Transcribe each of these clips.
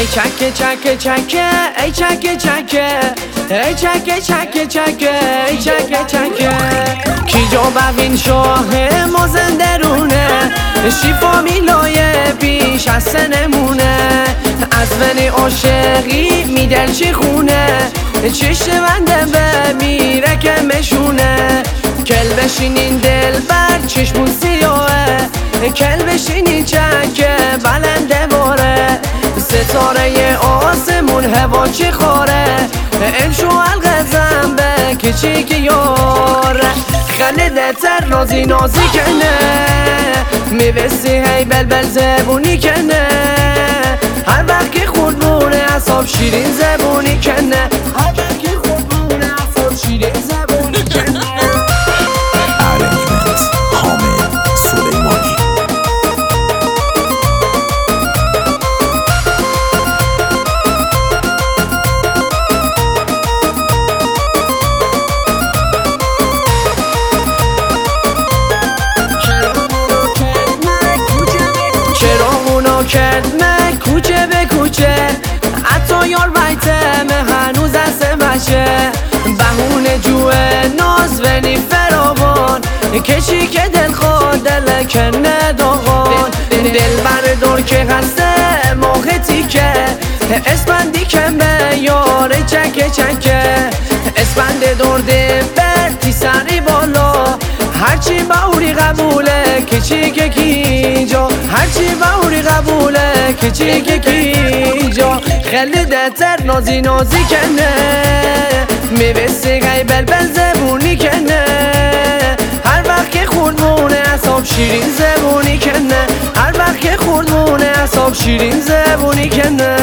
ای چکه چکه چکه ای چکه چکه ای چکه چکه چکه ای چکه چکه کی جو ببین شاه مازندرونه شیفا میلای پیش از نمونه از ونی عاشقی میدل چی خونه چشم بنده به میره که مشونه کل بشینین دل بر چشمون سیاهه کل بشینین چکه بلنده باره ستاره آسمون هوا چی خوره امشو حلقه زنبه کچی که یاره خنده تر نازی نازی کنه میوستی هی بلبل زبونی کنه هر وقت که خود بونه اصاب شیرین زبونی کنه هر وقت که خود بونه اصاب شیرین زبونی کنه ارنجمنت حامد سلیمانی کدمه کوچه به کوچه حتی یار بیتمه هنوز از بشه بهونه جوه ناز ونی فراوان کشی که دل خود دل کنه داغان دل بردار که هسته ماه تیکه اسپندی که به یار چکه چکه اسپند درده برتی سری بالا هرچی باوری قبوله کچی که کیجا هرچی باوری قبوله کچی که کیجا خیلی دتر نازی نازی کنه میوستی غی بلبل زبونی کنه هر وقت که خوردمونه اصاب شیرین زبونی کنه هر وقت که خوردمونه اصاب شیرین زبونی کنه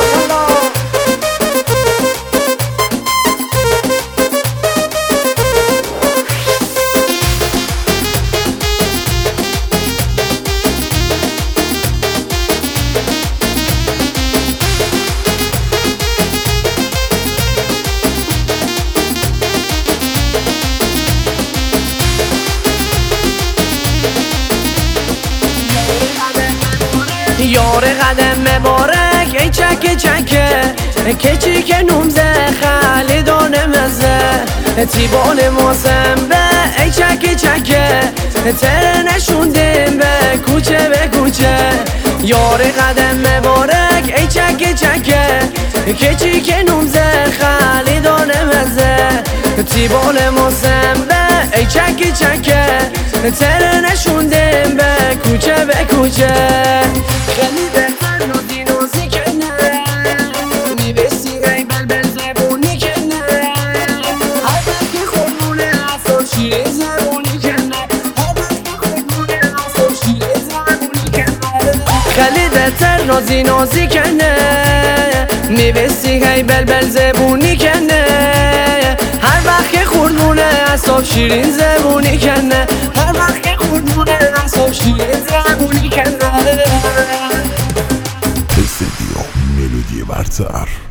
یار قدم مبارک ای چکه چکه کچی که نومزه خالی دانه مزه تیبان موسم به ای چکه چکه تره نشوندیم به کوچه به کوچه یار قدم مبارک ای چکه چکه کچی که نومزه خالی دانه مزه تیبان موسم به ای چکه چکه تره نشوندیم به کوچه به کوچه خیلی بهتر نازی نازی کنه میوستی غی بلبل زبونی کنه هر وقت که خودمونه اصاب شیره زبونی کنه هر وقت که خودمونه اصاب شیره زبونی کنه خیلی بهتر نازی نازی کنه میوستی غی بلبل زبونی کنه هر وقت که خودمونه اصاب شیرین زبونی کنه هر وقت که خودمونه اصاب شیرین زبونی کنه استدیو ملودی برتر